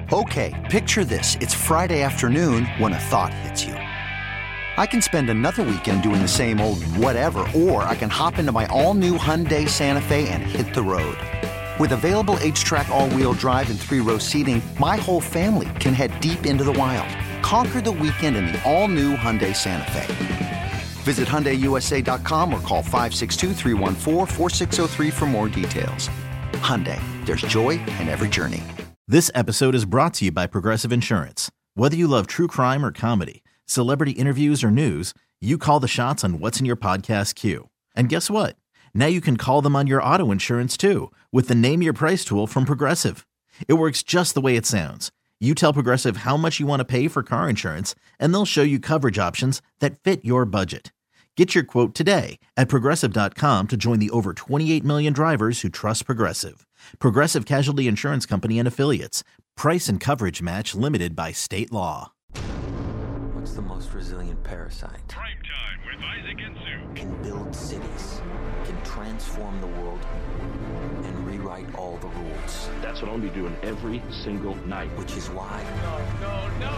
Okay, picture this. It's Friday afternoon when a thought hits you. I can spend another weekend doing the same old whatever, or I can hop into my all-new Hyundai Santa Fe and hit the road. With available H-Track all-wheel drive and 3-row seating, my whole family can head deep into the wild. Conquer the weekend in the all-new Hyundai Santa Fe. Visit HyundaiUSA.com or call 562-314-4603 for more details. Hyundai, there's joy in every journey. This episode is brought to you by Progressive Insurance. Whether you love true crime or comedy, celebrity interviews or news, you call the shots on what's in your podcast queue. And guess what? Now you can call them on your auto insurance too with the Name Your Price tool from Progressive. It works just the way it sounds. You tell Progressive how much you want to pay for car insurance, and they'll show you coverage options that fit your budget. Get your quote today at Progressive.com to join the over 28 million drivers who trust Progressive. Progressive Casualty Insurance Company and Affiliates. Price and coverage match limited by state law. What's the most resilient parasite? Prime Time with Isaac and Sue. Can build cities, can transform the world, and rewrite all the rules. That's what I'll be doing every single night. Which is why No!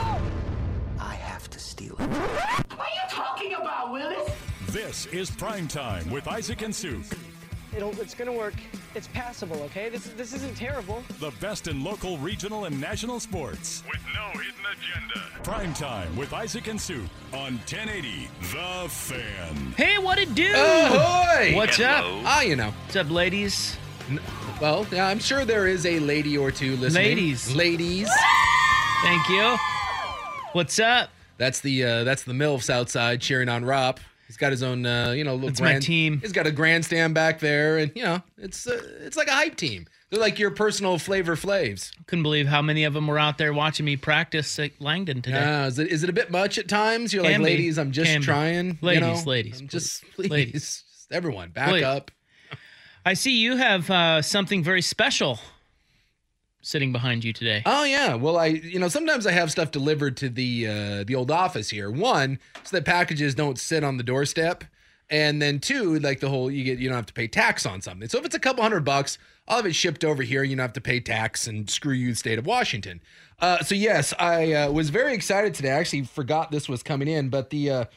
I have to steal it. What are you talking about, Willis? This is Prime Time with Isaac and Sue. It's gonna work. It's passable, okay? This isn't terrible. The best in local, regional, and national sports. With no hidden agenda. Prime Time with Isaac and Sue on 1080 The Fan. Hey, what it do? Ahoy! What's up? You know. What's up, ladies? Well, yeah, I'm sure there is a lady or two listening. Ladies. Thank you. What's up? That's the MILFs outside cheering on Rop. He's got his own, little That's my team. He's got a grandstand back there, and it's like a hype team. They're like your personal Flavor Flavs. Couldn't believe how many of them were out there watching me practice at Langdon today. Is it a bit much at times? You're Can like, be. ladies, I'm just Can be. trying. Ladies, just please, ladies. Just everyone, back Please. up. I see you have something very special sitting behind you today. Oh yeah, well sometimes I have stuff delivered to the old office here. One, so that packages don't sit on the doorstep, and then two, like you don't have to pay tax on something. So if it's a couple $100, I'll have it shipped over here. You don't have to pay tax, and screw you, the state of Washington. So yes, I was very excited today. I actually forgot this was coming in, but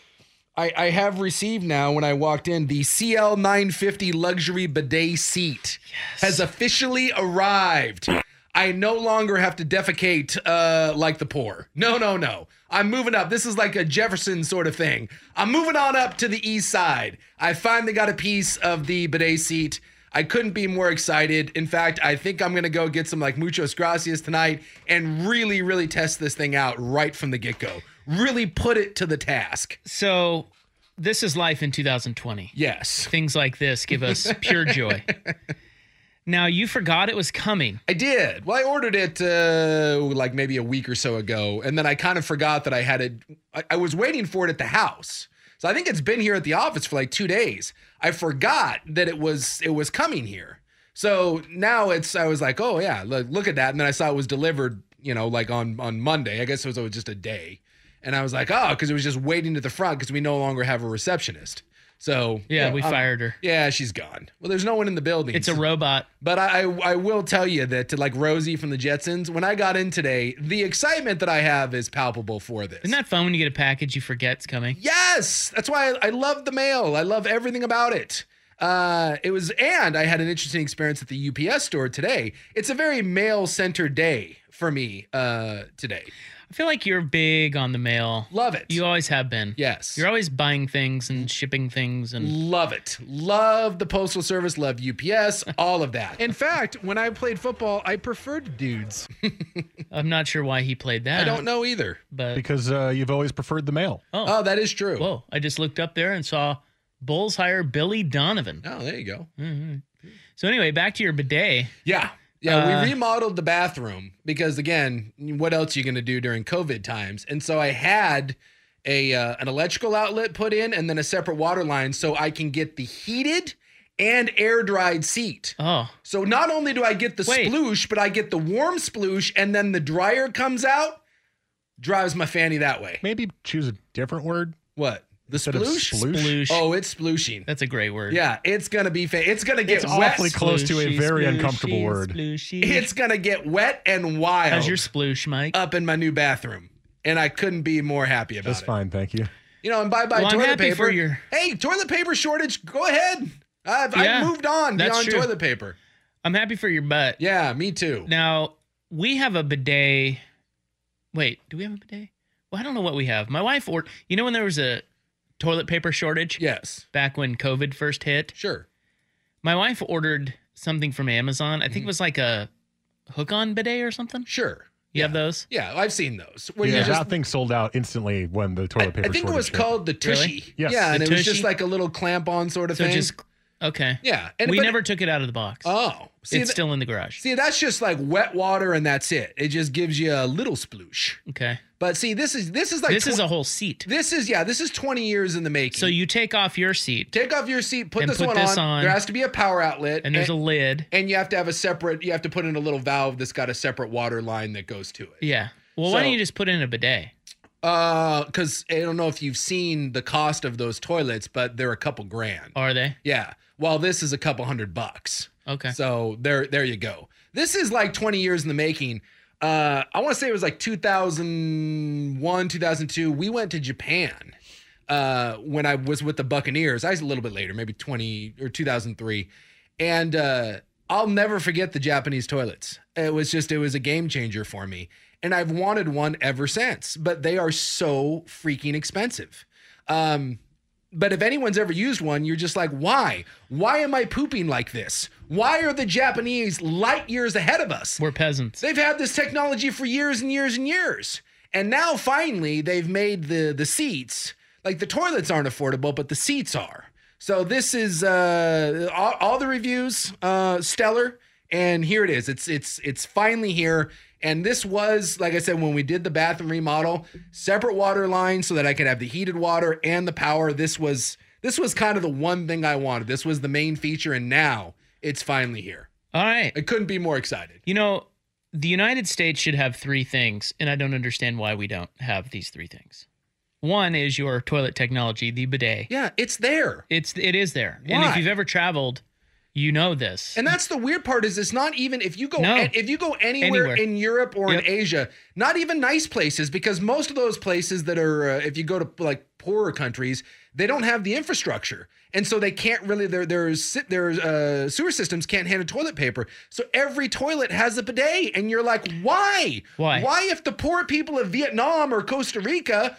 I have received now, when I walked in, the CL950 luxury bidet seat has officially arrived. I no longer have to defecate like the poor. No. I'm moving up. This is like a Jefferson sort of thing. I'm moving on up to the east side. I finally got a piece of the bidet seat. I couldn't be more excited. In fact, I think I'm going to go get some like Muchos Gracias tonight and really, really test this thing out right from the get-go. Really put it to the task. So this is life in 2020. Yes. Things like this give us pure joy. Now, you forgot it was coming. I did. Well, I ordered it like maybe a week or so ago, and then I kind of forgot that I had it. I was waiting for it at the house. So I think it's been here at the office for like 2 days. I forgot that it was coming here. So now I was like, oh yeah, look at that. And then I saw it was delivered, like on Monday. I guess it was just a day. And I was like, oh, because it was just waiting at the front because we no longer have a receptionist. So yeah, we fired her. Yeah, she's gone. Well, there's no one in the building. It's a robot. But I will tell you that, like Rosie from the Jetsons, when I got in today, the excitement that I have is palpable for this. Isn't that fun when you get a package you forget's coming? Yes, that's why I love the mail. I love everything about it. And I had an interesting experience at the UPS store today. It's a very mail-centered day for me today. I feel like you're big on the mail. Love it. You always have been. Yes. You're always buying things and shipping things. And love it. Love the Postal Service. Love UPS. All of that. In fact, when I played football, I preferred dudes. I'm not sure why he played that. I don't know either. But Because you've always preferred the male. Oh, that is true. Whoa. I just looked up there and saw Bulls hire Billy Donovan. Oh, there you go. Mm-hmm. So anyway, back to your bidet. Yeah. Yeah, we remodeled the bathroom because, again, what else are you going to do during COVID times? And so I had an electrical outlet put in and then a separate water line so I can get the heated and air-dried seat. Oh. So not only do I get the sploosh, but I get the warm sploosh, and then the dryer comes out, drives my fanny that way. Maybe choose a different word. What? The Instead of sploosh? Sploosh. Oh, it's splooshing. That's a great word. Yeah, it's gonna be. It's gonna get It's wet. awfully close to a Splooshy, very splooshy, uncomfortable word. splooshy. It's gonna get wet and wild. How's your sploosh, Mike? up in my new bathroom, and I couldn't be more happy about That's it. fine, thank you. You know, and bye Well, I'm toilet happy paper. for your- Hey, toilet paper shortage. Go ahead. I've Yeah, moved on that's beyond true. toilet paper. I'm happy for your butt. Yeah, me too. Now, we have a bidet. Wait, do we have a bidet? Well, I don't know what we have. My wife ordered, when there was a toilet paper shortage? Yes. Back when COVID first hit? Sure. My wife ordered something from Amazon. I think it was like a hook-on bidet or something. Sure. You have those? Yeah, I've seen those. Where Yeah, you just, that thing sold out instantly when the toilet paper I think it was shortage hit. called the Tushy. Really? Yes. Yeah, and The it was Tushy? just like a little clamp-on sort of So thing. just, okay. Yeah. We but- never took it out of the box. Oh. It's still in the garage. See, that's just like wet water and that's it. It just gives you a little sploosh. Okay. But see, this is like This is a whole seat. This is 20 years in the making. So you take off your seat, take off your seat, put And this put one this on. on. There has to be a power outlet, and there's a lid. and you have to have you have to put in a little valve that's got a separate water line that goes to it. Yeah. Well, why So- don't you just put in a bidet? Because I don't know if you've seen the cost of those toilets, but they're a couple grand. Are they? Yeah. While this is a couple $100. Okay. So there you go. This is like 20 years in the making. I want to say it was like 2001, 2002. We went to Japan when I was with the Buccaneers. I was a little bit later, maybe 2003. And I'll never forget the Japanese toilets. It was a game changer for me. And I've wanted one ever since, but they are so freaking expensive. But if anyone's ever used one, you're just like, why? Why am I pooping like this? Why are the Japanese light years ahead of us? We're peasants. They've had this technology for years and years and years. And now finally they've made the seats, like the toilets aren't affordable, but the seats are. So this is all the reviews, stellar. And here it is. It's finally here. And this was, like I said, when we did the bathroom remodel, separate water lines so that I could have the heated water and the power. This was kind of the one thing I wanted. This was the main feature, and now it's finally here. All right. I couldn't be more excited. The United States should have three things, and I don't understand why we don't have these three things. One is your toilet technology, the bidet. Yeah, it's there. It is there. Why? And if you've ever traveled, you know this. And that's the weird part is it's not even if you go anywhere in Europe or Yep. in Asia, not even nice places, because most of those places that are if you go to like poorer countries, they don't have the infrastructure. And so they can't really their sewer systems can't handle toilet paper. So every toilet has a bidet and you're like, why? Why if the poor people of Vietnam or Costa Rica,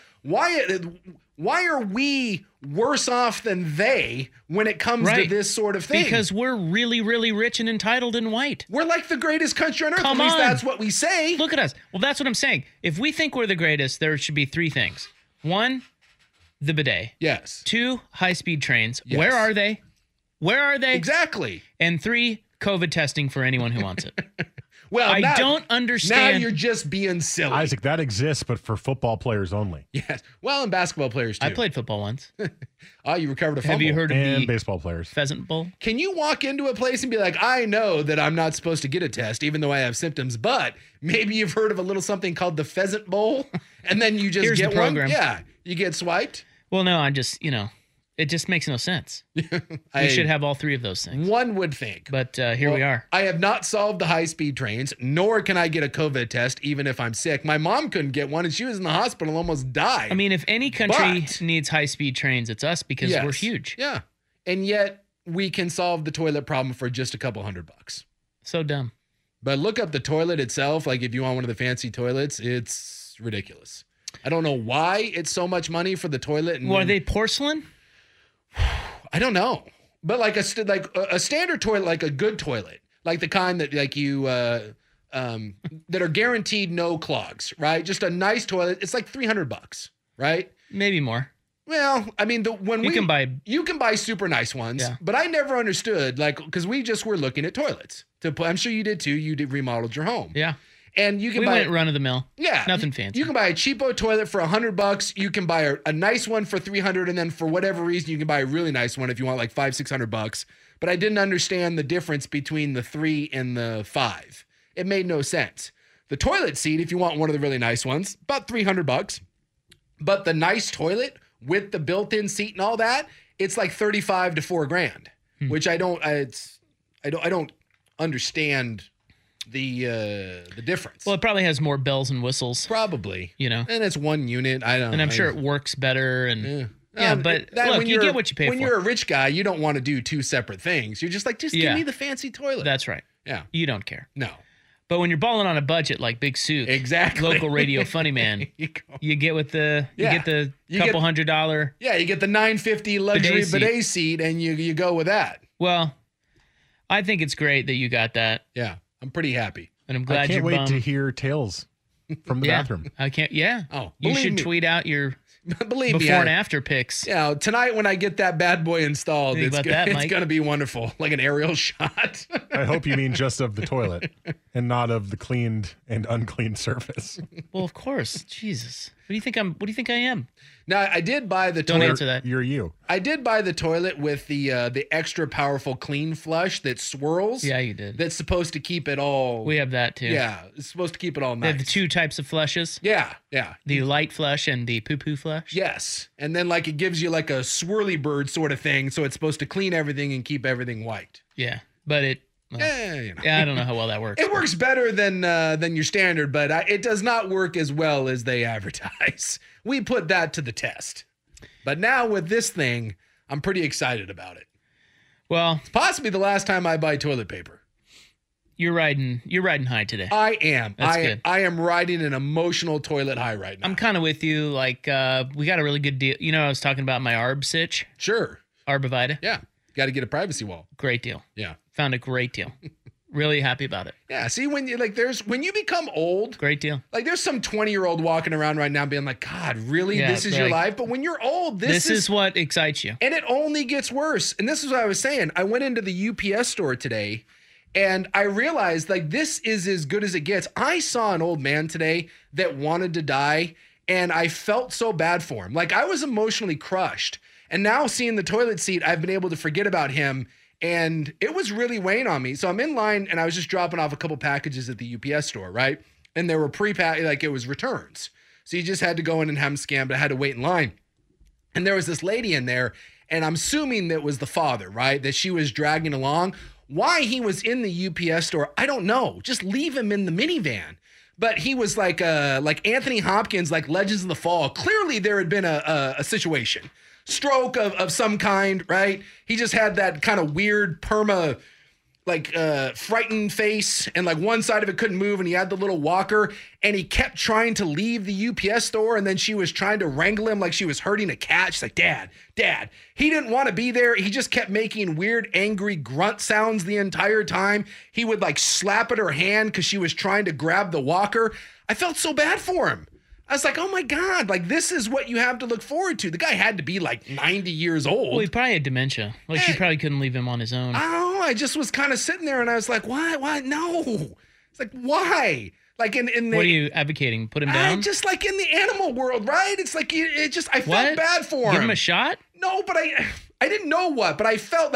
why are we worse off than they when it comes to this sort of thing? Because we're really, really rich and entitled and white. We're like the greatest country on earth. Come At least on. that's what we say. Look at us. Well, that's what I'm saying. If we think we're the greatest, there should be three things. One, the bidet. Yes. Two, high-speed trains. Yes. Where are they? Where are they? Exactly. And three, COVID testing for anyone who wants it. Well, I now- don't understand. Now you're just being silly. Isaac, that exists, but for football players only. Yes. Well, and basketball players too. I played football once. Oh, you recovered a fumble. Have you heard of And the baseball players. Pheasant Bowl? Can you walk into a place and be like, I know that I'm not supposed to get a test, even though I have symptoms, but maybe you've heard of a little something called the Pheasant Bowl, and then you just Here's get the program. one. Yeah, you get swiped. Well, no, I just, it just makes no sense. We should have all three of those things. One would think. But here we are. I have not solved the high-speed trains, nor can I get a COVID test, even if I'm sick. My mom couldn't get one, and she was in the hospital and almost died. I mean, if any country But- needs high-speed trains, it's us because Yes. we're huge. Yeah. And yet we can solve the toilet problem for just a couple $100. So dumb. But look up the toilet itself. Like if you want one of the fancy toilets, it's ridiculous. I don't know why it's so much money for the toilet. And Well, are they porcelain? I don't know. But like a standard toilet, like a good toilet, like the kind that like you that are guaranteed no clogs, right? Just a nice toilet. It's like $300, right? Maybe more. Well, I mean, you can buy super nice ones, Yeah. but I never understood because we just were looking at toilets. I'm sure you did too. You remodeled your home, Yeah. and you can We buy went run of the mill. yeah, Nothing fancy. You can buy a cheapo toilet for $100. You can buy a nice one for $300, and then for whatever reason, you can buy a really nice one if you want like $500-$600. But I didn't understand the difference between the 3 and the 5. It made no sense. The toilet seat, if you want one of the really nice ones, about $300. But the nice toilet with the built-in seat and all that, it's like $35,000 to $4,000, which I don't understand the difference. Well, it probably has more bells and whistles. Probably, and it's one unit. And I'm sure it works better. And but look, you get what you pay for. When you're a rich guy, you don't want to do two separate things. You're just like, give me the fancy toilet. That's right. Yeah, you don't care. No. But when you're balling on a budget like Big Souk, exactly, local radio funny man, you get with the $200. Yeah, you get the $950 luxury bidet seat, and you go with that. Well, I think it's great that you got that. Yeah, I'm pretty happy, and I'm glad you're bummed. I can't wait to hear tales from the bathroom. I can't. Yeah. Oh, you should tweet out your before and after pics. Yeah, tonight when I get that bad boy installed, it's going to be wonderful, like an aerial shot. I hope you mean just of the toilet and not of the cleaned and uncleaned surface. Well, of course. Jesus. What do you think I am? Now, I did buy the toilet. Don't answer that. You're you. I did buy the toilet with the extra powerful clean flush that swirls. Yeah, you did. That's supposed to keep it all. We have that too. Yeah, it's supposed to keep it all nice. They have the two types of flushes. Yeah. The light flush and the poo-poo flush. Yes. And then it gives you like a swirly bird sort of thing, so it's supposed to clean everything and keep everything white. Yeah, but it... Well, I don't know how well that works. It works better than your standard, but it does not work as well as they advertise. We put that to the test. But now with this thing, I'm pretty excited about it. Well, it's possibly the last time I buy toilet paper. You're riding high today. I am. That's good. I am riding an emotional toilet high right now. I'm kind of with you. We got a really good deal. I was talking about my Arb sitch. Sure. Arbovita. Yeah. Got to get a privacy wall. Great deal. Yeah. Found a great deal. Really happy about it. Yeah. See, when you become old, great deal. There's some 20-year-old walking around right now being like, God, really? This is your life? But when you're old, this is what excites you. And it only gets worse. And this is what I was saying. I went into the UPS store today and I realized this is as good as it gets. I saw an old man today that wanted to die and I felt so bad for him. I was emotionally crushed. And now seeing the toilet seat, I've been able to forget about him. And it was really weighing on me. So I'm in line and I was just dropping off a couple packages at the UPS store, right? And there were it was returns. So you just had to go in and have them scanned, but I had to wait in line. And there was this lady in there, and I'm assuming that was the father, right? That she was dragging along. Why he was in the UPS store, I don't know. Just leave him in the minivan. But he was like Anthony Hopkins, like Legends of the Fall. Clearly there had been a situation. Stroke of some kind, right? He just had that kind of weird perma, frightened face, and one side of it couldn't move, and he had the little walker, and he kept trying to leave the UPS store, and then she was trying to wrangle him like she was herding a cat. She's like, Dad. He didn't want to be there. He just kept making weird, angry grunt sounds the entire time. He would slap at her hand because she was trying to grab the walker. I felt so bad for him. I was like, oh my God, this is what you have to look forward to. The guy had to be 90 years old. Well, he probably had dementia. She probably couldn't leave him on his own. I don't know. I just was kind of sitting there and I was like, why? No. It's why? In the, what are you advocating? Put him down? Just in the animal world, right? It's I felt bad for him. Give him a shot? No, but I didn't know what, but I felt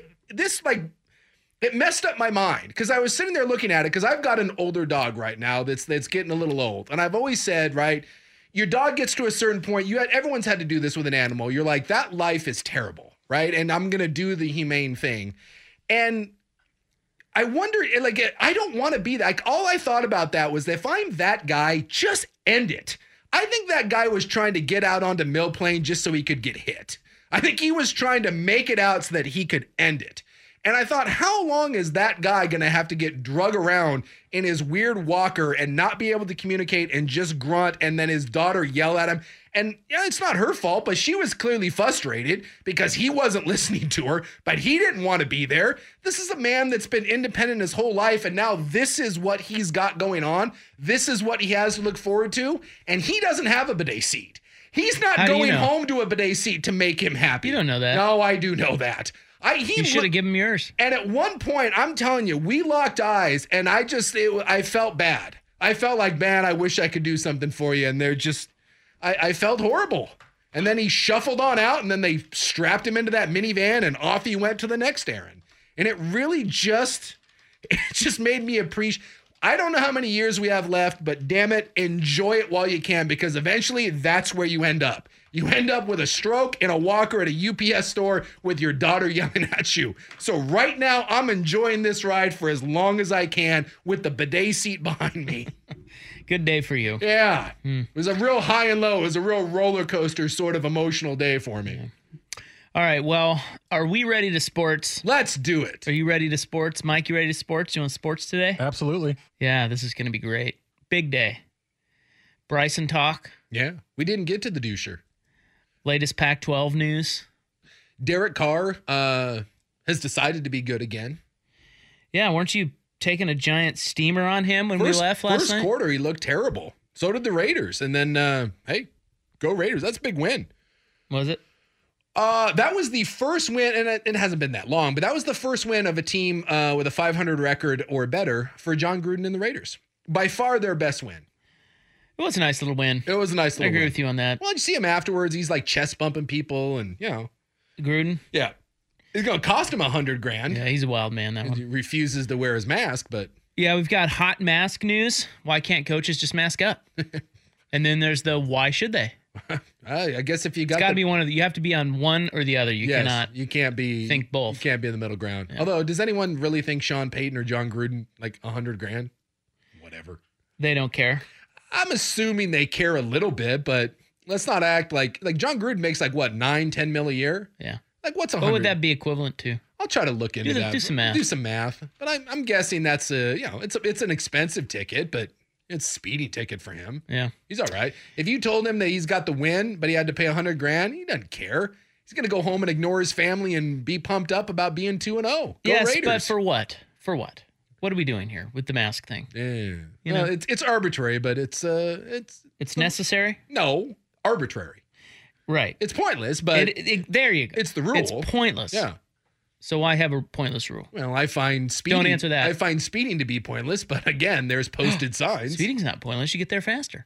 it messed up my mind because I was sitting there looking at it because I've got an older dog right now that's getting a little old. And I've always said, right, your dog gets to a certain point. Everyone's had to do this with an animal. You're like, that life is terrible, right? And I'm going to do the humane thing. And I wonder, I don't want to be that. All I thought about that was if I'm that guy, just end it. I think that guy was trying to get out onto Mill Plain just so he could get hit. I think he was trying to make it out so that he could end it. And I thought, how long is that guy going to have to get drug around in his weird walker and not be able to communicate and just grunt and then his daughter yell at him? And it's not her fault, but she was clearly frustrated because he wasn't listening to her, but he didn't want to be there. This is a man that's been independent his whole life, and now this is what he's got going on. This is what he has to look forward to, and he doesn't have a bidet seat. He's not going home to a bidet seat to make him happy. You don't know that. No, I do know that. You should have given him yours. And at one point, I'm telling you, we locked eyes, and I felt bad. I felt like, man, I wish I could do something for you. And I felt horrible. And then he shuffled on out, and then they strapped him into that minivan, and off he went to the next errand. And it really just made me appreciate. I don't know how many years we have left, but damn it, enjoy it while you can, because eventually that's where you end up. You end up with a stroke in a walker at a UPS store with your daughter yelling at you. So right now, I'm enjoying this ride for as long as I can with the bidet seat behind me. Good day for you. Yeah. It was a real high and low. It was a real roller coaster sort of emotional day for me. Yeah. All right, well, are we ready to sports? Let's do it. Are you ready to sports? Mike, you ready to sports? You want sports today? Absolutely. Yeah, this is going to be great. Big day. Bryson talk. Yeah, we didn't get to the doucher. Latest Pac-12 news. Derek Carr has decided to be good again. Yeah, weren't you taking a giant steamer on him when we left last night? First quarter, he looked terrible. So did the Raiders. And then, hey, go Raiders. That's a big win. Was it? That was the first win, and it hasn't been that long, but that was the first win of a team with a 500 record or better for John Gruden and the Raiders. By far their best win. It was a nice little win. It was a nice little win. I agree with you on that. Well, you see him afterwards. He's like chest bumping people and, Gruden? Yeah. It's going to cost him $100,000. Yeah, he's a wild man, that one. He refuses to wear his mask, but... Yeah, we've got hot mask news. Why can't coaches just mask up? And then there's the why should they? I guess if you got... It's got to be one of the... You have to be on one or the other. You cannot... You can't be... Think both. You can't be in the middle ground. Yeah. Although, does anyone really think Sean Payton or John Gruden like $100,000? Whatever. They don't care. I'm assuming they care a little bit, but let's not act like John Gruden makes like what, 9-10 mil a year? Yeah. Like what's 100? What would that be equivalent to? I'll try to look into that. Do some math. Do some math. But I'm guessing that's it's an expensive ticket, but it's a speeding ticket for him. Yeah. He's all right. If you told him that he's got the win, but he had to pay $100,000, he doesn't care. He's gonna go home and ignore his family and be pumped up about being 2-0. Go yes, Raiders. But for what? For what? What are we doing here with the mask thing? Yeah. Well, it's arbitrary, but it's necessary? No, arbitrary. Right. It's pointless, but there you go. It's the rule. It's pointless. Yeah. So why have a pointless rule? Well, I find speeding. Don't answer that. I find speeding to be pointless, but again, there's posted signs. Speeding's not pointless. You get there faster.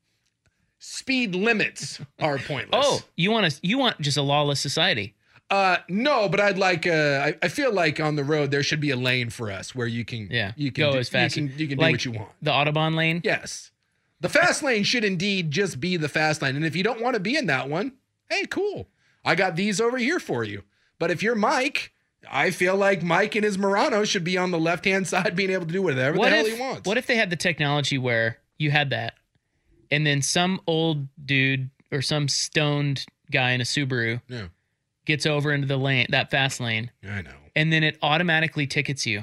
Speed limits are pointless. Oh, you want just a lawless society? No, but I'd like. I feel like on the road there should be a lane for us where you can. Yeah. You can go do, as fast. You can do what you want. The Autobahn lane. Yes. The fast lane should indeed just be the fast lane, and if you don't want to be in that one, hey, cool. I got these over here for you. But if you're Mike, I feel like Mike and his Murano should be on the left-hand side being able to do whatever the hell he wants. What if they had the technology where you had that, and then some old dude or some stoned guy in a Subaru gets over into the lane, that fast lane. I know. And then it automatically tickets you.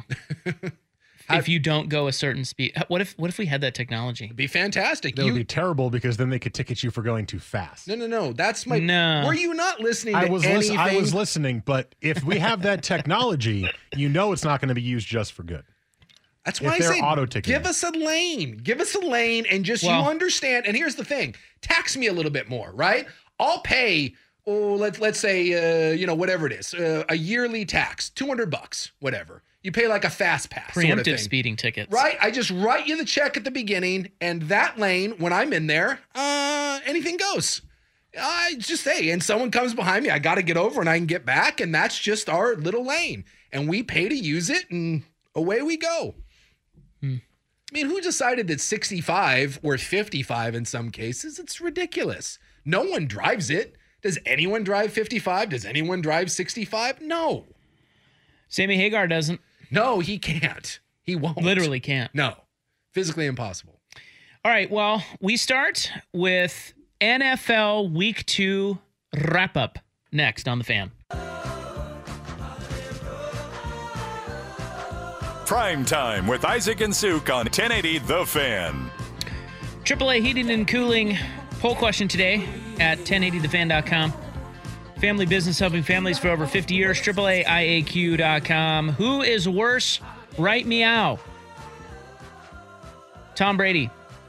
If you don't go a certain speed. What if we had that technology? It'd be fantastic. That would be terrible because then they could ticket you for going too fast. No. That's my... No. Were you not listening to anything? I was listening, but if we have that technology, it's not going to be used just for good. That's why I say give us a lane. Give us a lane and just you understand. And here's the thing. Tax me a little bit more, right? I'll pay... Oh, let's say, whatever it is, a yearly tax, $200, whatever. You pay like a fast pass. Preemptive sort of thing. Speeding tickets. Right? I just write you the check at the beginning, and that lane, when I'm in there, anything goes. I just say, and someone comes behind me, I got to get over and I can get back, and that's just our little lane. And we pay to use it, and away we go. I mean, who decided that 65 or 55 in some cases? It's ridiculous. No one drives it. Does anyone drive 55? Does anyone drive 65? No. Sammy Hagar doesn't. No, he can't. He won't. Literally can't. No. Physically impossible. All right. Well, we start with NFL Week 2 wrap-up next on The Fan. Prime Time with Isaac and Suk on 1080 The Fan. AAA Heating and Cooling poll question today at 1080thefan.com. Family business helping families for over 50 years. AAAIAQ.com. Who is worse? Right meow. Tom Brady.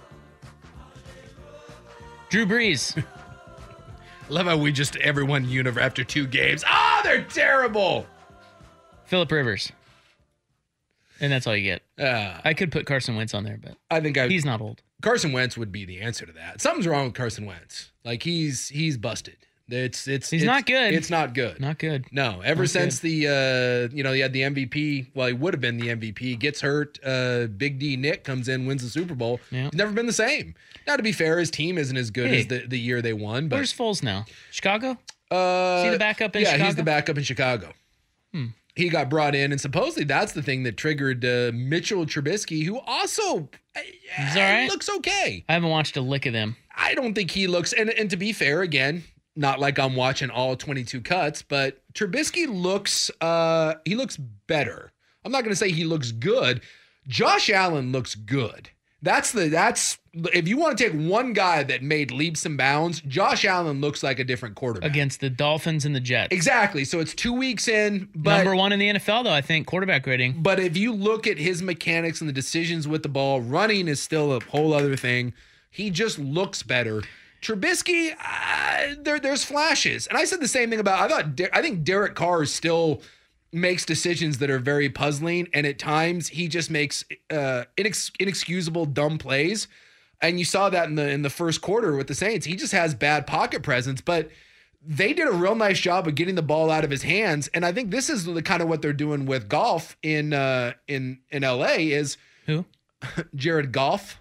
Drew Brees. Love how we just everyone after 2 games. Oh, they're terrible. Phillip Rivers. And that's all you get. I could put Carson Wentz on there, but I think he's not old. Carson Wentz would be the answer to that. Something's wrong with Carson Wentz. Like he's busted. He's not good. It's not good. Not good. No, ever since the he had the MVP. Well, he would have been the MVP. Gets hurt. Big D Nick comes in, wins the Super Bowl. Yeah. He's never been the same. Now, to be fair, his team isn't as good as the year they won. But where's Foles now? Chicago? Is he the backup in Chicago? Yeah, he's the backup in Chicago. He got brought in, and supposedly that's the thing that triggered Mitchell Trubisky, who also he's all right. Looks okay. I haven't watched a lick of them. I don't think he looks, and to be fair, again, not like I'm watching all 22 cuts, but Trubisky looks better. I'm not going to say he looks good. Josh Allen looks good. That's if you want to take one guy that made leaps and bounds, Josh Allen looks like a different quarterback. Against the Dolphins and the Jets. Exactly. So it's 2 weeks in. But, number 1 in the NFL, though, I think, quarterback rating. But if you look at his mechanics and the decisions with the ball, running is still a whole other thing. He just looks better. Trubisky, there's flashes. And I said the same thing about, I think Derek Carr still makes decisions that are very puzzling, and at times he just makes inexcusable dumb plays. And you saw that in the first quarter with the Saints. He just has bad pocket presence, but they did a real nice job of getting the ball out of his hands. And I think this is the kind of what they're doing with Goff in LA is who? Jared Goff.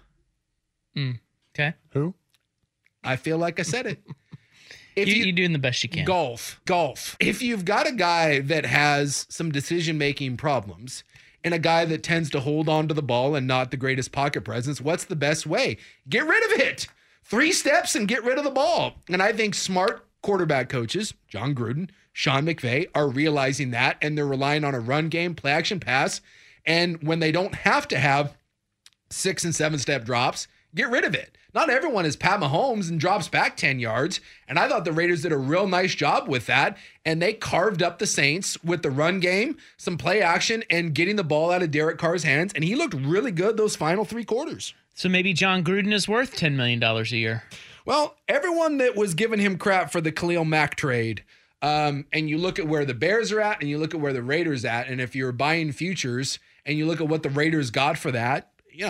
Okay. Who? I feel like I said it. You're doing the best you can. Golf. If you've got a guy that has some decision-making problems and a guy that tends to hold on to the ball and not the greatest pocket presence, what's the best way? Get rid of it. 3 steps and get rid of the ball. And I think smart quarterback coaches, John Gruden, Sean McVay, are realizing that, and they're relying on a run game, play action pass. And when they don't have to have 6 and 7 step drops, get rid of it. Not everyone is Pat Mahomes and drops back 10 yards. And I thought the Raiders did a real nice job with that. And they carved up the Saints with the run game, some play action, and getting the ball out of Derek Carr's hands. And he looked really good those final 3 quarters. So maybe John Gruden is worth $10 million a year. Well, everyone that was giving him crap for the Khalil Mack trade, and you look at where the Bears are at and you look at where the Raiders at, and if you're buying futures and you look at what the Raiders got for that,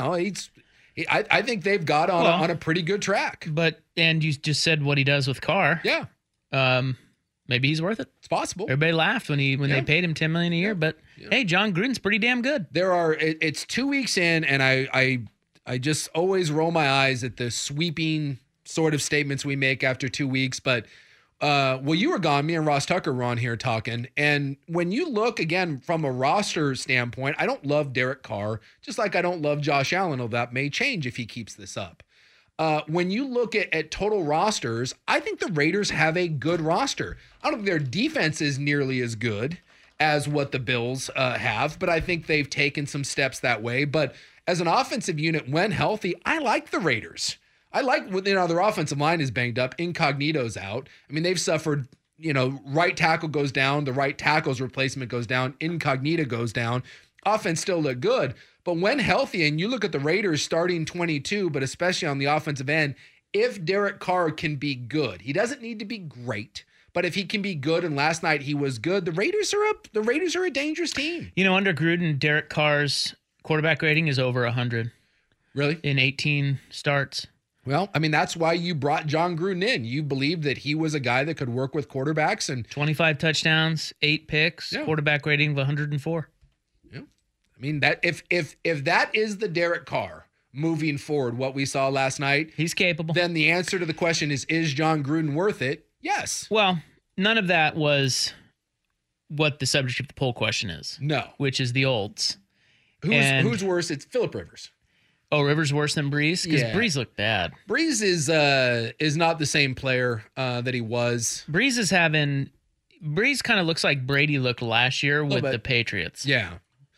I think they've got on a pretty good track. And you just said what he does with Carr. Yeah. Maybe he's worth it. It's possible. Everybody laughed when they paid him $10 million a year, but hey, John Gruden's pretty damn good. It's 2 weeks in, and I just always roll my eyes at the sweeping sort of statements we make after 2 weeks. But you were gone. Me and Ross Tucker were on here talking. And when you look, again, from a roster standpoint, I don't love Derek Carr, just like I don't love Josh Allen, although that may change if he keeps this up. When you look at total rosters, I think the Raiders have a good roster. I don't think their defense is nearly as good as what the Bills have, but I think they've taken some steps that way. But as an offensive unit, when healthy, I like the Raiders. I like their offensive line is banged up. Incognito's out. I mean, they've suffered, right tackle goes down. The right tackle's replacement goes down. Incognito goes down. Offense still look good. But when healthy, and you look at the Raiders starting 22, but especially on the offensive end, if Derek Carr can be good, he doesn't need to be great, but if he can be good, and last night he was good, the Raiders are a dangerous team. Under Gruden, Derek Carr's quarterback rating is over 100. Really? In 18 starts. Well, I mean, that's why you brought John Gruden in. You believed that he was a guy that could work with quarterbacks. And 25 touchdowns, 8 picks, quarterback rating of 104. Yeah. I mean, that if that is the Derek Carr moving forward, what we saw last night, he's capable. Then the answer to the question is John Gruden worth it? Yes. Well, none of that was what the subject of the poll question is. No. Which is the olds. Who's worse? It's Phillip Rivers. Oh, Rivers worse than Breeze? Because Breeze looked bad. Breeze is not the same player that he was. Breeze kind of looks like Brady looked last year with the Patriots. Yeah.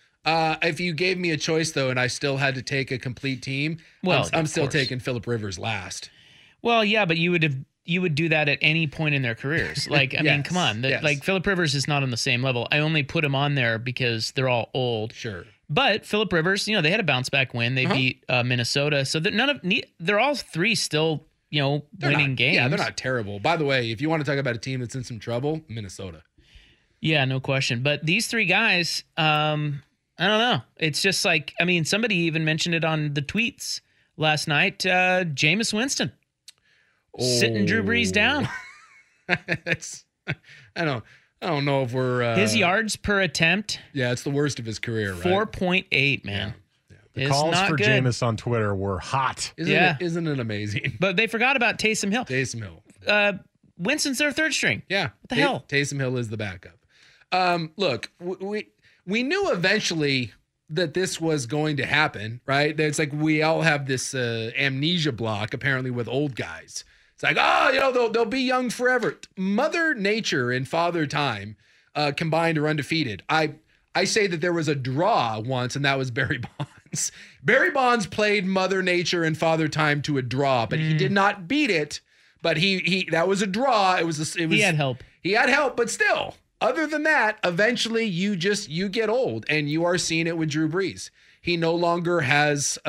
If you gave me a choice, though, and I still had to take a complete team, I'm still taking Phillip Rivers last. Well, yeah, but you would do that at any point in their careers. Like, I mean, come on. Like, Phillip Rivers is not on the same level. I only put him on there because they're all old. Sure. But Phillip Rivers, they had a bounce back win. They beat Minnesota. So they're all 3 still, winning games. Yeah, they're not terrible. By the way, if you want to talk about a team that's in some trouble, Minnesota. Yeah, no question. But these 3 guys, I don't know. It's just like, I mean, somebody even mentioned it on the tweets last night. Jameis Winston sitting Drew Brees down. I don't know if we're his yards per attempt. Yeah, it's the worst of his career, right? 4.8, man. Yeah. The calls for Jameis on Twitter were hot. Isn't it amazing? But they forgot about Taysom Hill. Taysom Hill. Winston's their third string. Yeah. What the hell? Taysom Hill is the backup. Look, we knew eventually that this was going to happen, right? It's like we all have this amnesia block, apparently, with old guys. It's like, they'll be young forever. Mother Nature and Father Time combined are undefeated. I say that there was a draw once, and that was Barry Bonds. Barry Bonds played Mother Nature and Father Time to a draw, but he did not beat it. But that was a draw. He had help. He had help, but still, other than that, eventually you get old, and you are seeing it with Drew Brees. He no longer has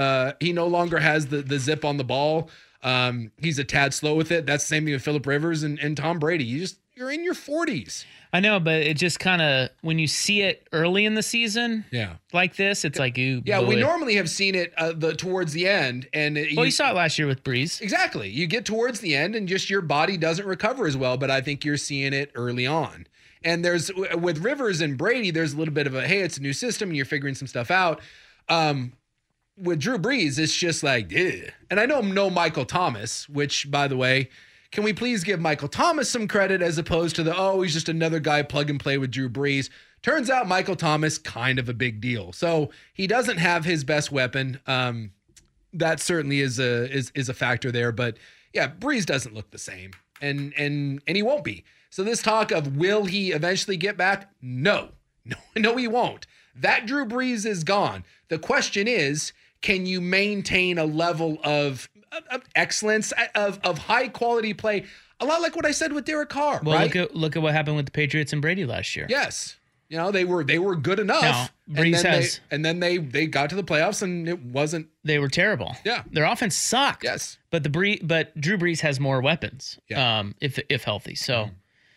the zip on the ball. He's a tad slow with it. That's the same thing with Phillip Rivers and Tom Brady. You're in your 40s. I know, but it just kind of, when you see it early in the season, like this, it's like, ooh, yeah. boy. We normally have seen it towards the end, and you saw it last year with Brees. Exactly. You get towards the end, and just your body doesn't recover as well. But I think you're seeing it early on. And with Rivers and Brady, there's a little bit of it's a new system, and you're figuring some stuff out. With Drew Brees, it's just like, ugh. And I know no Michael Thomas, which, by the way, can we please give Michael Thomas some credit as opposed to he's just another guy plug and play with Drew Brees. Turns out Michael Thomas, kind of a big deal. So he doesn't have his best weapon. That certainly is a factor there. But yeah, Brees doesn't look the same, and he won't be. So this talk of will he eventually get back? No, he won't. That Drew Brees is gone. The question is, can you maintain a level of excellence, of high quality play? A lot like what I said with Derek Carr. Well, right? look at what happened with the Patriots and Brady last year. Yes, they were good enough. Now, Brees and then they got to the playoffs, and it wasn't. They were terrible. Yeah, their offense sucked. Yes, but Drew Brees has more weapons. Yeah. If healthy, so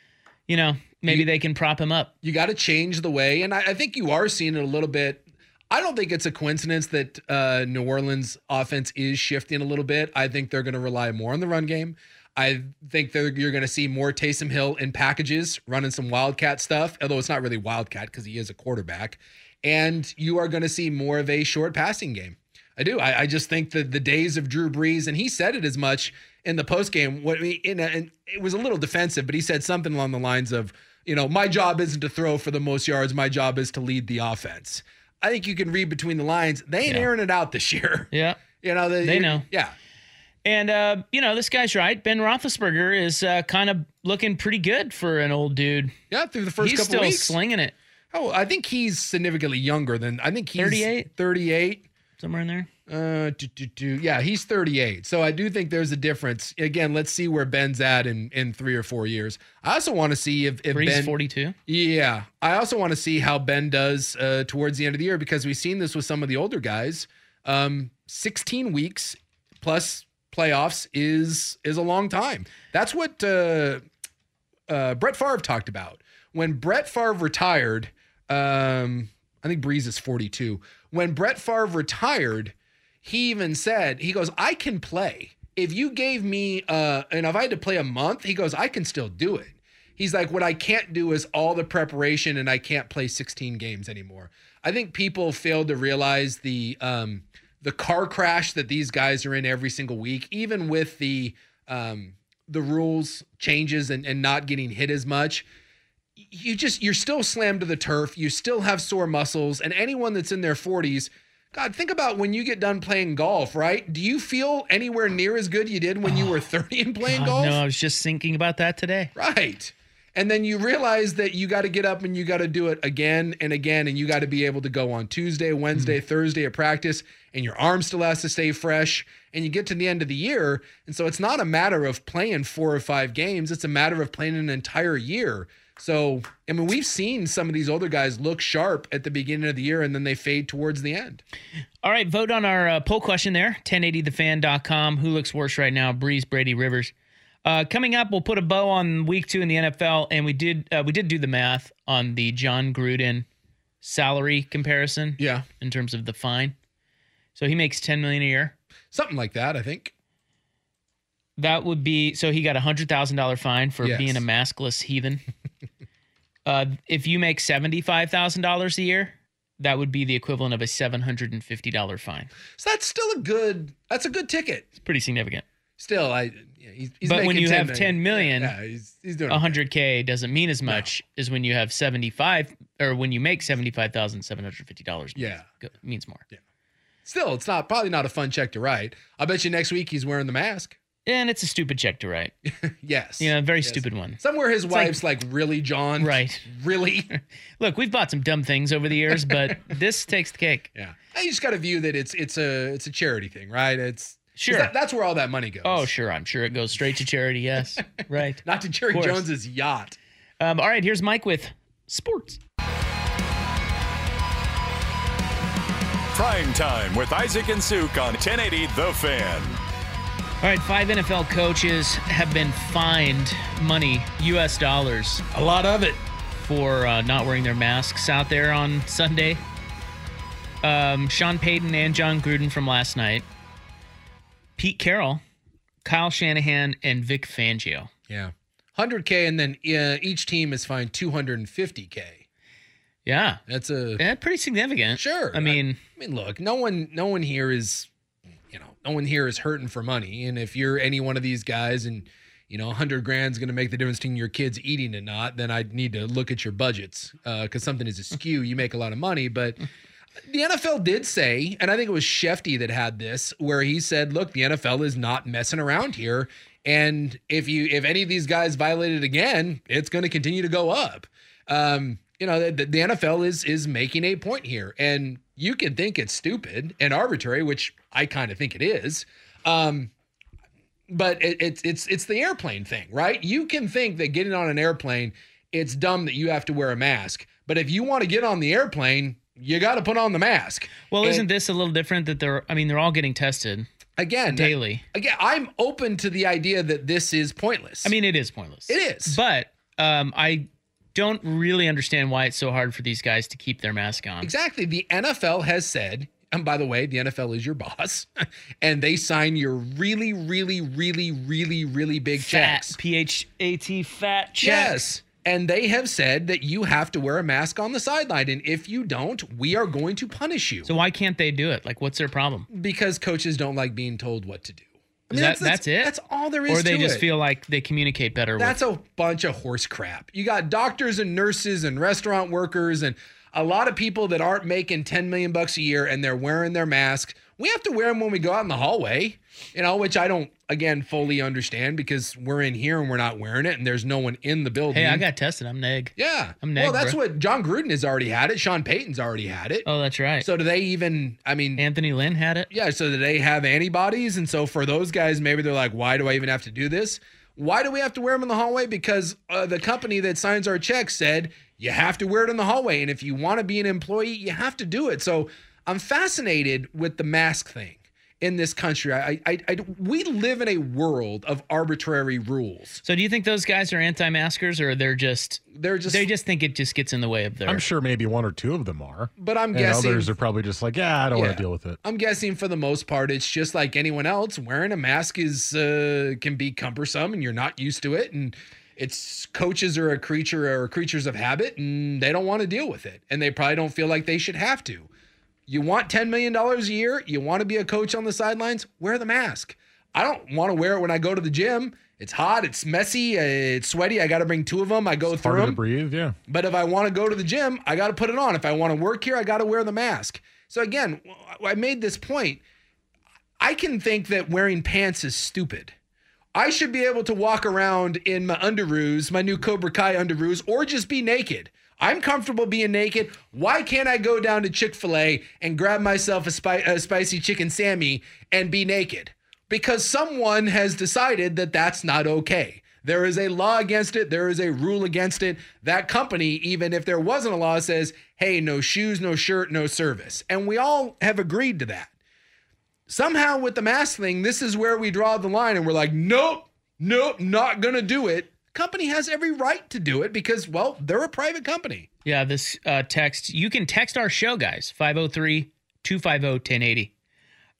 maybe they can prop him up. You got to change the way, and I think you are seeing it a little bit. I don't think it's a coincidence that New Orleans offense is shifting a little bit. I think they're going to rely more on the run game. I think you're going to see more Taysom Hill in packages, running some Wildcat stuff, although it's not really Wildcat because he is a quarterback. And you are going to see more of a short passing game. I do. I just think that the days of Drew Brees, and he said it as much in the postgame, and it was a little defensive, but he said something along the lines of, my job isn't to throw for the most yards. My job is to lead the offense. I think you can read between the lines. They ain't airing it out this year. Yeah. They know. Yeah. And, this guy's right. Ben Roethlisberger is kind of looking pretty good for an old dude. Yeah, through the first couple weeks. weeks. He's still slinging it. Oh, I think he's significantly younger than, I think he's 38. 38. Somewhere in there. Yeah, he's 38. So I do think there's a difference. Again, let's see where Ben's at in 3 or 4 years. I also want to see if Ben 42. Yeah. I also want to see how Ben does towards the end of the year, because we've seen this with some of the older guys. 16 weeks plus playoffs is a long time. That's what Brett Favre talked about. When Brett Favre retired, I think Brees is 42. When Brett Favre retired, he even said, he goes, I can play. If you gave me, and if I had to play a month, he goes, I can still do it. He's like, what I can't do is all the preparation, and I can't play 16 games anymore. I think people fail to realize the car crash that these guys are in every single week, even with the rules changes and not getting hit as much. You're still slammed to the turf. You still have sore muscles, and anyone that's in their 40s, God, think about when you get done playing golf, right? Do you feel anywhere near as good you did when you were 30 and playing golf? No, I was just thinking about that today. Right. And then you realize that you got to get up and you got to do it again and again, and you got to be able to go on Tuesday, Wednesday, Thursday at practice, and your arm still has to stay fresh, and you get to the end of the year. And so it's not a matter of playing 4 or 5 games. It's a matter of playing an entire year. So, I mean, we've seen some of these older guys look sharp at the beginning of the year, and then they fade towards the end. All right, vote on our poll question there, 1080thefan.com. Who looks worse right now, Brees, Brady, Rivers? Coming up, we'll put a bow on week 2 in the NFL, and we did do the math on the John Gruden salary comparison. Yeah. In terms of the fine. So he makes $10 million a year. Something like that, I think. That would be, so he got a $100,000 fine for Yes. being a maskless heathen. If you make $75,000 a year, that would be the equivalent of a $750 fine. So that's still a good ticket. It's pretty significant. Still, he's But when making you 10 have million. 10 million, Yeah, he's doing 100K doesn't mean as much as when you have 75, or when you make $75,750. Yeah. It means more. Yeah. Still, it's probably not a fun check to write. I'll bet you next week he's wearing the mask. And it's a stupid check to write. Yes. Yeah, very Yes. stupid one. Somewhere his wife's like, really, John? Right. Really? Look, we've bought some dumb things over the years, but this takes the cake. Yeah. You just got to view that it's a charity thing, right? Sure. That's where all that money goes. Oh, sure. I'm sure it goes straight to charity. Yes. Right. Not to Jerry course. Jones's yacht. All right. Here's Mike with sports. Prime Time with Isaac and Suk on 1080 The Fan. All right. 5 NFL coaches have been fined money, U.S. dollars. A lot of it. For not wearing their masks out there on Sunday. Sean Payton and John Gruden from last night. Pete Carroll, Kyle Shanahan, and Vic Fangio. Yeah. 100K, and then each team is fined 250K. Yeah. That's pretty significant. Sure. I mean, look, no one here is, no one here is hurting for money. And if you're any one of these guys and, $100 grand is going to make the difference between your kids eating and not, then I need to look at your budgets because something is askew. You make a lot of money, but the NFL did say, and I think it was Shefty that had this, where he said, look, the NFL is not messing around here. And if any of these guys violate it again, it's going to continue to go up. The NFL is making a point here, and you can think it's stupid and arbitrary, which I kind of think it is. But it's the airplane thing, right? You can think that getting on an airplane, it's dumb that you have to wear a mask. But if you want to get on the airplane, you got to put on the mask. Well, isn't this a little different that they're all getting tested daily? Again, I'm open to the idea that this is pointless. I mean, it is pointless. It is. But I don't really understand why it's so hard for these guys to keep their mask on. Exactly. The NFL has said, and by the way, the NFL is your boss, and they sign your really, really, really, really, really big checks. PHAT fat checks. Yes. And they have said that you have to wear a mask on the sideline. And if you don't, we are going to punish you. So why can't they do it? Like, what's their problem? Because coaches don't like being told what to do. I mean, that's it? That's all there is to it. Or they just feel like they communicate better That's a bunch of horse crap. You got doctors and nurses and restaurant workers and a lot of people that aren't making $10 million a year and they're wearing their masks. We have to wear them when we go out in the hallway, which I don't, again, fully understand because we're in here and we're not wearing it and there's no one in the building. Hey, I got tested. I'm neg. Yeah. I'm neg, well, that's bro. what John Gruden has already had it. Sean Payton's already had it. Oh, that's right. So do they even, Anthony Lynn had it? Yeah, so do they have antibodies? And so for those guys, maybe they're like, why do I even have to do this? Why do we have to wear them in the hallway? Because the company that signs our checks said you have to wear it in the hallway. And if you want to be an employee, you have to do it. So I'm fascinated with the mask thing in this country. We live in a world of arbitrary rules. So do you think those guys are anti-maskers or they just think it just gets in the way of their... I'm sure maybe one or two of them are. But I'm guessing others are probably just like, I don't want to deal with it. I'm guessing for the most part, it's just like anyone else. Wearing a mask can be cumbersome and you're not used to it. And it's coaches are creatures of habit and they don't want to deal with it. And they probably don't feel like they should have to. You want $10 million a year? You want to be a coach on the sidelines? Wear the mask. I don't want to wear it when I go to the gym. It's hot. It's messy. It's sweaty. I got to bring 2 of them. I go through them. Harder to breathe, yeah. But if I want to go to the gym, I got to put it on. If I want to work here, I got to wear the mask. So again, I made this point. I can think that wearing pants is stupid. I should be able to walk around in my underoos, my new Cobra Kai underoos, or just be naked. I'm comfortable being naked. Why can't I go down to Chick-fil-A and grab myself a spicy chicken Sammy and be naked? Because someone has decided that that's not okay. There is a law against it. There is a rule against it. That company, even if there wasn't a law, says, hey, no shoes, no shirt, no service. And we all have agreed to that. Somehow with the mask thing, this is where we draw the line and we're like, nope, not going to do it. Company has every right to do it because, well, they're a private company. Yeah, this text, you can text our show, guys, 503-250-1080.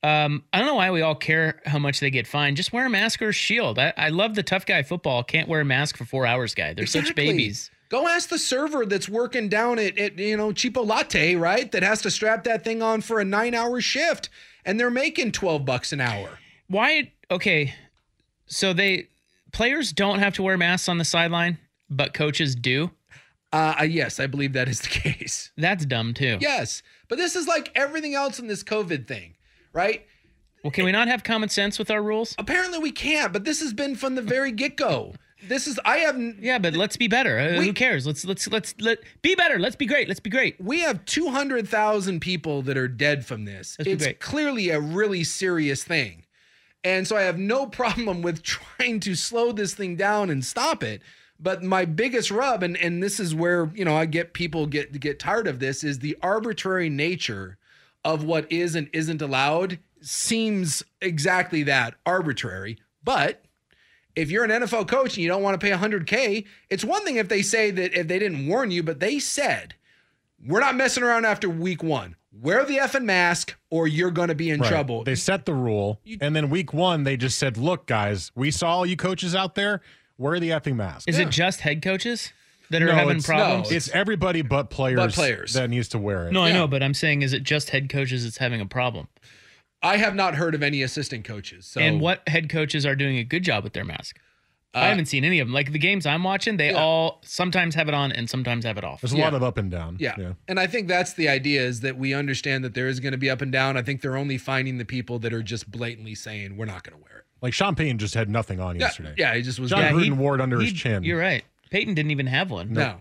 I don't know why we all care how much they get fined. Just wear a mask or a shield. I love the tough guy football. Can't wear a mask for 4 hours guy. They're such babies. Go ask the server that's working down at Cheapo Latte, right? That has to strap that thing on for a 9-hour shift, and they're making $12 an hour. Why? Okay, so players don't have to wear masks on the sideline, but coaches do. Yes, I believe that is the case. That's dumb too. Yes, but this is like everything else in this COVID thing, right? Well, can we not have common sense with our rules? Apparently we can't, but this has been from the very get-go. Yeah, but let's be better. Who cares? Let's be better. Let's be great. Let's be great. We have 200,000 people that are dead from this. It's clearly a really serious thing. And so I have no problem with trying to slow this thing down and stop it. But my biggest rub, and this is where, I get people get tired of this, is the arbitrary nature of what is and isn't allowed seems exactly that, arbitrary. But if you're an NFL coach and you don't want to pay $100K, it's one thing if they say that if they didn't warn you, but they said, we're not messing around after week 1. Wear the effing mask or you're going to be in trouble. They set the rule. And then week 1, they just said, look, guys, we saw all you coaches out there. Wear the effing mask. Is it just head coaches that are having problems? No, it's everybody but players that needs to wear it. No, I know, but I'm saying, is it just head coaches that's having a problem? I have not heard of any assistant coaches. So. And what head coaches are doing a good job with their mask? I haven't seen any of them. Like the games I'm watching, they all sometimes have it on and sometimes have it off. There's a lot of up and down. Yeah. And I think that's the idea, is that we understand that there is going to be up and down. I think they're only finding the people that are just blatantly saying, we're not going to wear it. Like Sean Payton just had nothing on yesterday. Yeah, he just was. John Gruden wore it under his chin. You're right. Peyton didn't even have one. No.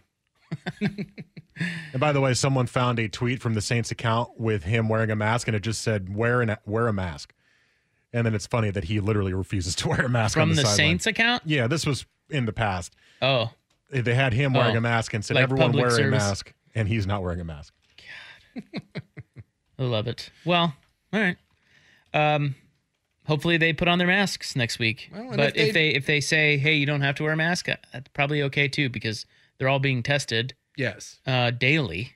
And by the way, someone found a tweet from the Saints account with him wearing a mask, and it just said, wear a mask. And then it's funny that he literally refuses to wear a mask from on the the sideline. Saints account? Yeah, this was in the past. Oh. They had him wearing a mask and said, like everyone wear service. a mask, and he's not wearing a mask. God. I love it. Well, all right. Hopefully they put on their masks next week. Well, but if they say, hey, you don't have to wear a mask, that's probably okay too, because they're all being tested. Yes. Daily,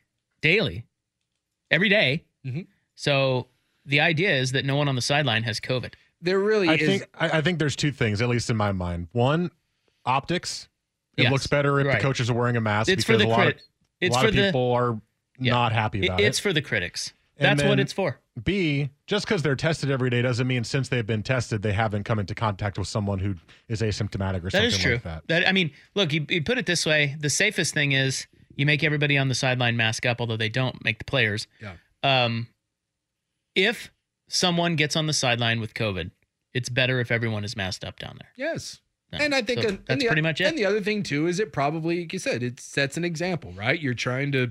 every day. Mm-hmm. So the idea is that no one on the sideline has COVID. There really is. I think there's two things, at least in my mind. One, optics. It looks better if the coaches are wearing a mask. It's because for the a lot of people are not happy about it. It's for the critics. That's what it's for. B, just because they're tested every day doesn't mean since they've been tested, they haven't come into contact with someone who is asymptomatic or something like that. I mean, look, you put it this way. The safest thing is you make everybody on the sideline mask up, although they don't make the players. Yeah. If someone gets on the sideline with COVID, it's better if everyone is masked up down there. Yes. No. And I think that's pretty much it. And the other thing too is it probably, like you said, it sets an example, right? You're trying to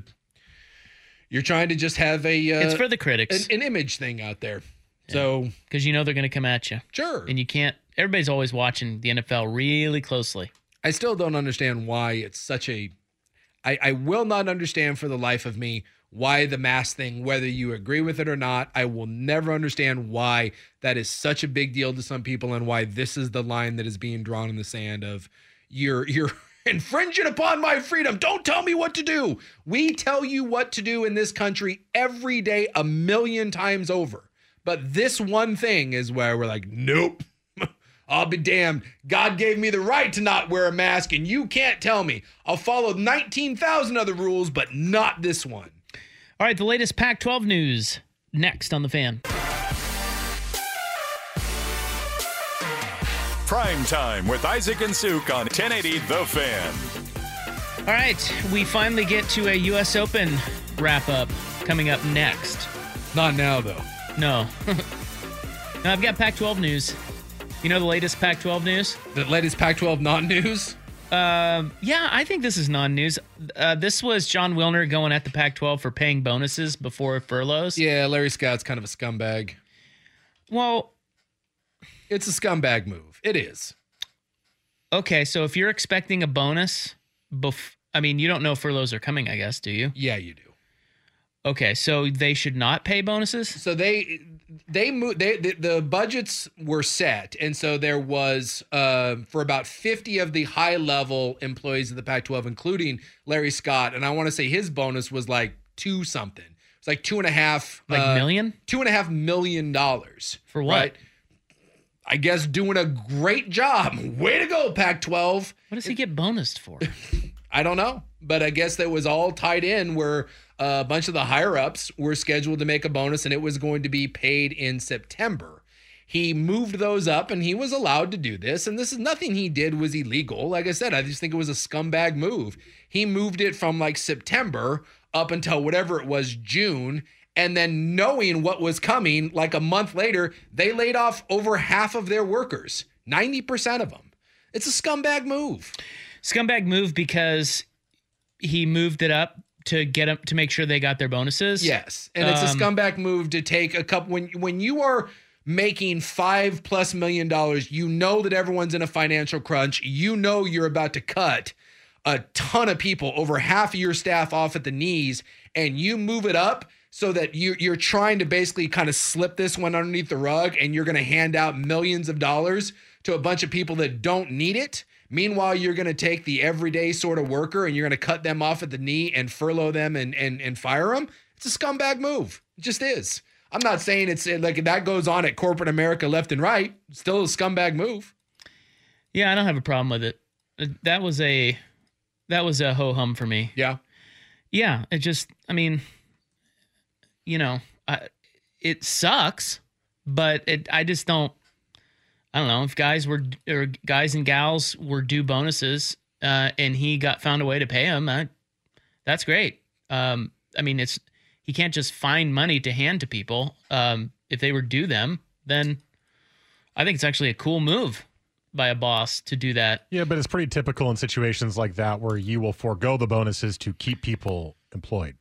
just have it's for the critics, an image thing out there. Yeah. So because they're going to come at you, sure, and you can't. Everybody's always watching the NFL really closely. I still don't understand why it's such a. I will not understand for the life of me why the mask thing, whether you agree with it or not. I will never understand why that is such a big deal to some people, and why this is the line that is being drawn in the sand of you're infringing upon my freedom. Don't tell me what to do. We tell you what to do in this country every day, 1,000,000 times over. But this one thing is where we're like, nope, I'll be damned. God gave me the right to not wear a mask, and you can't tell me. I'll follow 19,000 other rules, but not this one. All right, the latest Pac-12 news next on The Fan. Prime Time with Isaac and Suk on 1080 The Fan. All right, we finally get to a U.S. Open wrap-up coming up next. Not now, though. No. No, I've got Pac-12 news. You know the latest Pac-12 news? The latest Pac-12 non-news? Yeah, I think this is non-news. This was John Wilner going at the Pac-12 for paying bonuses before furloughs. Yeah, Larry Scott's kind of a scumbag. Well, it's a scumbag move. It is. Okay, so if you're expecting a bonus, you don't know furloughs are coming, I guess, do you? Yeah, you do. Okay, so they should not pay bonuses? So the budgets were set, and so there was for about 50 of the high-level employees of the Pac-12, including Larry Scott, and I want to say his bonus was like 2 something. It's like $2.5 million. For what? Right? I guess doing a great job. Way to go, Pac-12. What does he get bonused for? I don't know, but I guess that was all tied in where a bunch of the higher-ups were scheduled to make a bonus, and it was going to be paid in September. He moved those up, and he was allowed to do this, and this is nothing he did was illegal. Like I said, I just think it was a scumbag move. He moved it from like September up until whatever it was, June, and then knowing what was coming, like a month later, they laid off over half of their workers, 90% of them. It's a scumbag move. Scumbag move because he moved it up to get them to make sure they got their bonuses. Yes, and it's a scumbag move to take a couple when you are making $5+ million. You know that everyone's in a financial crunch. You know you're about to cut a ton of people, over half of your staff off at the knees, and you move it up so that you're trying to basically kind of slip this one underneath the rug, and you're going to hand out millions of dollars to a bunch of people that don't need it. Meanwhile, you're going to take the everyday sort of worker and you're going to cut them off at the knee and furlough them and fire them. It's a scumbag move. It just is. I'm not saying it's like that goes on at corporate America left and right. It's still a scumbag move. Yeah, I don't have a problem with it. That was a ho-hum for me. Yeah. Yeah, it just, I mean, it sucks, but I just don't, I don't know if guys and gals were due bonuses, and he found a way to pay them. That's great. I mean, he can't just find money to hand to people. If they were due them, then I think it's actually a cool move by a boss to do that. Yeah, but it's pretty typical in situations like that where you will forego the bonuses to keep people employed.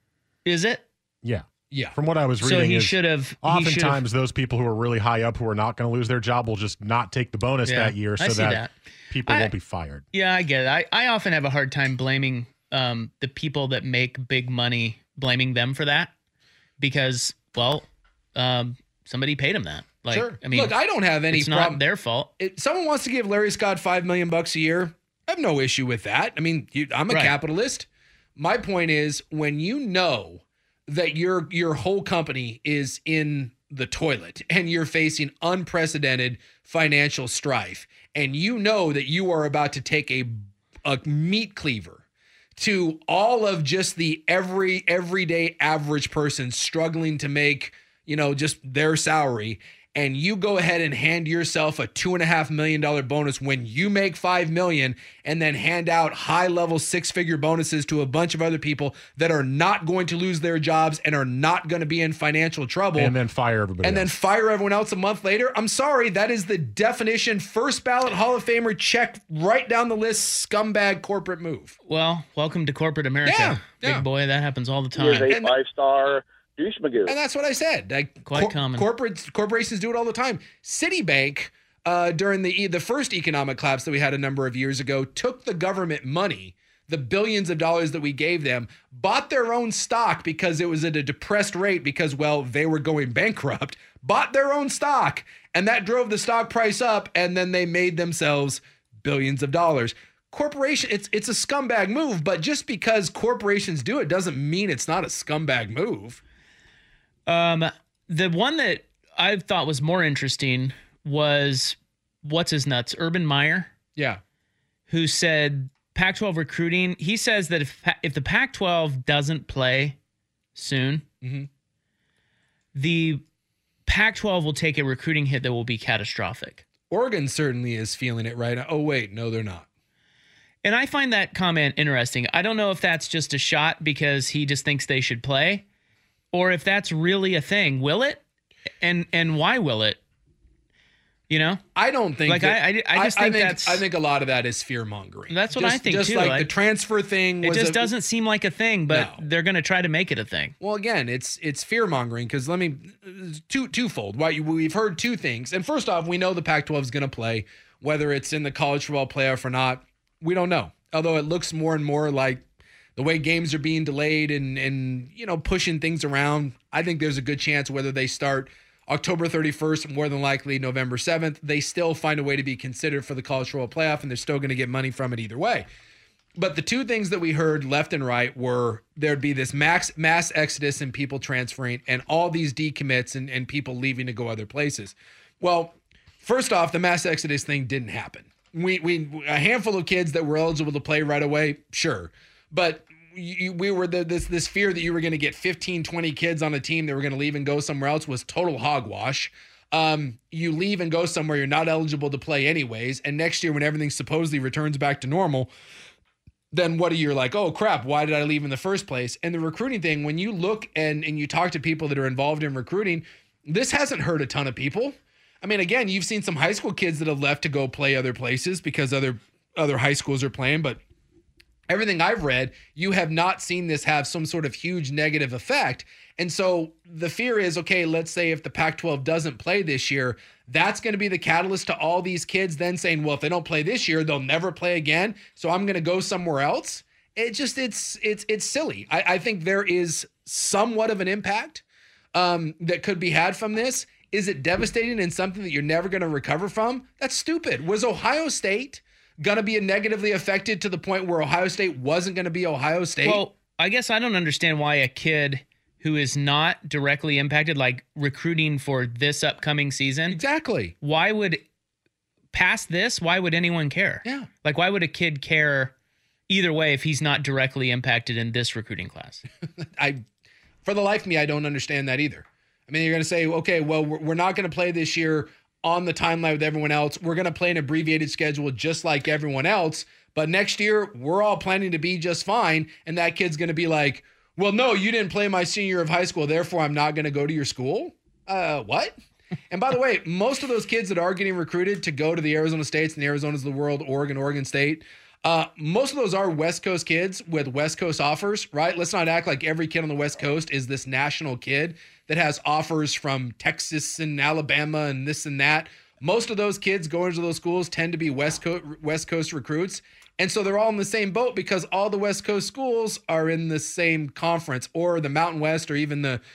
Is it? Yeah. Yeah. From what I was reading, so he should have. Oftentimes, those people who are really high up who are not going to lose their job will just not take the bonus that year so that people won't be fired. Yeah, I get it. I often have a hard time blaming the people that make big money, blaming them for that because, well, somebody paid them that. Like, sure. I mean, look, I don't have any problem. It's not their fault. If someone wants to give Larry Scott $5 million a year, I have no issue with that. I mean, I'm a capitalist. My point is, when you know that your whole company is in the toilet and you're facing unprecedented financial strife, and you know that you are about to take a meat cleaver to all of just the everyday average person struggling to make, just their salary, and you go ahead and hand yourself a $2.5 million bonus when you make $5 million, and then hand out high-level six-figure bonuses to a bunch of other people that are not going to lose their jobs and are not going to be in financial trouble. And then fire everybody else. Then fire everyone else a month later. I'm sorry, that is the definition. First ballot Hall of Famer, check right down the list, scumbag corporate move. Well, welcome to corporate America. Yeah. Big boy, that happens all the time. Here's a 5-star douche magoo. And that's what I said. Like, quite common. Corporations do it all the time. Citibank, during the first economic collapse that we had a number of years ago, took the government money, the billions of dollars that we gave them, bought their own stock because it was at a depressed rate because, well, they were going bankrupt, bought their own stock, and that drove the stock price up, and then they made themselves billions of dollars. Corporation, it's a scumbag move, but just because corporations do it doesn't mean it's not a scumbag move. The one that I thought was more interesting was what's his nuts, Urban Meyer. Yeah. Who said Pac-12 recruiting. He says that if the Pac-12 doesn't play soon, the Pac-12 will take a recruiting hit that will be catastrophic. Oregon certainly is feeling it right now. Oh, wait, no, they're not. And I find that comment interesting. I don't know if that's just a shot because he just thinks they should play, or if that's really a thing. Will it? And why will it? I don't think. Like I think a lot of that is fear mongering. That's what I think just too. Like the transfer thing. It just doesn't seem like a thing, but they're going to try to make it a thing. Well, again, it's fear mongering because twofold. Why we've heard two things, and first off, we know the Pac-12 is going to play, whether it's in the college football playoff or not. We don't know. Although it looks more and more like the way games are being delayed and pushing things around, I think there's a good chance whether they start October 31st, more than likely November 7th, they still find a way to be considered for the college football playoff, and they're still going to get money from it either way. But the two things that we heard left and right were there'd be this mass exodus and people transferring and all these decommits and people leaving to go other places. Well, first off, the mass exodus thing didn't happen. We a handful of kids that were eligible to play right away, sure. But we were this fear that you were going to get 15, 20 kids on a team that were going to leave and go somewhere else was total hogwash. You leave and go somewhere you're not eligible to play anyways. And next year when everything supposedly returns back to normal, then what are you like, oh crap, why did I leave in the first place? And the recruiting thing, when you look and you talk to people that are involved in recruiting, this hasn't hurt a ton of people. I mean, again, you've seen some high school kids that have left to go play other places because other high schools are playing, but everything I've read, you have not seen this have some sort of huge negative effect. And so the fear is, okay, let's say if the Pac-12 doesn't play this year, that's going to be the catalyst to all these kids then saying, well, if they don't play this year, they'll never play again. So I'm going to go somewhere else. It's silly. I think there is somewhat of an impact that could be had from this. Is it devastating and something that you're never going to recover from? That's stupid. Was Ohio State going to be negatively affected to the point where Ohio State wasn't going to be Ohio State? Well, I guess I don't understand why a kid who is not directly impacted, like recruiting for this upcoming season. Exactly. Why would, past this, why would anyone care? Yeah. Like, why would a kid care either way if he's not directly impacted in this recruiting class? For the life of me, I don't understand that either. I mean, you're going to say, okay, well, we're not going to play this year on the timeline with everyone else. We're going to play an abbreviated schedule just like everyone else. But next year, we're all planning to be just fine. And that kid's going to be like, well, no, you didn't play my senior year of high school. Therefore, I'm not going to go to your school. What? And by the way, most of those kids that are getting recruited to go to the Arizona States and the Arizonas of the world, Oregon State, most of those are West Coast kids with West Coast offers, right? Let's not act like every kid on the West Coast is this national kid that has offers from Texas and Alabama and this and that. Most of those kids going to those schools tend to be West Coast recruits. And so they're all in the same boat because all the West Coast schools are in the same conference, or the Mountain West, or even the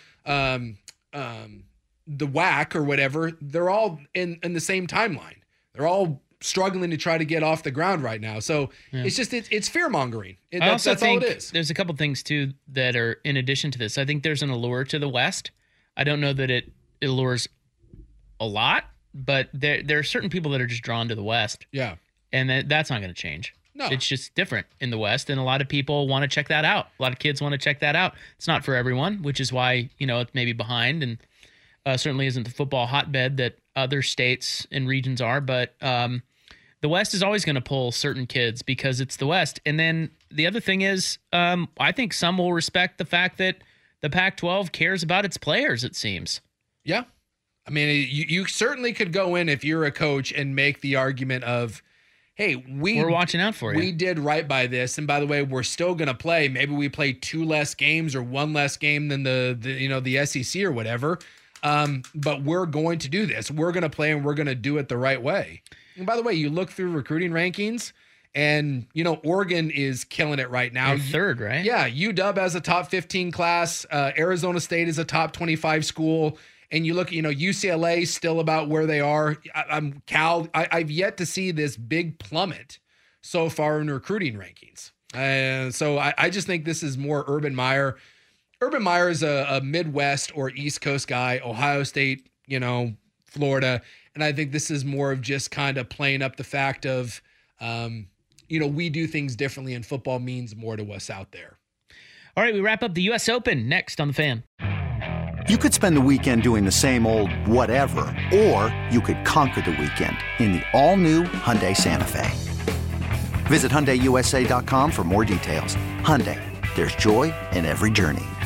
WAC or whatever. They're all in the same timeline. They're all struggling to try to get off the ground right now. So it's fear mongering. That's all it is. There's a couple things too that are in addition to this. I think there's an allure to the West. I don't know that it allures a lot, but there are certain people that are just drawn to the West. Yeah. And that's not going to change. No. It's just different in the West, and a lot of people want to check that out. A lot of kids want to check that out. It's not for everyone, which is why, it's maybe behind, and certainly isn't the football hotbed that other states and regions are. But the West is always going to pull certain kids because it's the West. And then the other thing is, I think some will respect the fact that the Pac-12 cares about its players, it seems. Yeah. I mean, you certainly could go in if you're a coach and make the argument of, hey, we're watching out for you. We did right by this. And by the way, we're still going to play. Maybe we play 2 less games or 1 less game than the SEC or whatever. But we're going to do this. We're going to play and we're going to do it the right way. And by the way, you look through recruiting rankings and, Oregon is killing it right now. They're third, right? Yeah. UW has a top 15 class. Arizona State is a top 25 school. And you look, UCLA still about where they are. I've yet to see this big plummet so far in recruiting rankings. So I just think this is more Urban Meyer. Urban Meyer is a Midwest or East Coast guy, Ohio State, Florida. And I think this is more of just kind of playing up the fact of, we do things differently and football means more to us out there. All right, we wrap up the U.S. Open next on The Fan. You could spend the weekend doing the same old whatever, or you could conquer the weekend in the all-new Hyundai Santa Fe. Visit HyundaiUSA.com for more details. Hyundai, there's joy in every journey.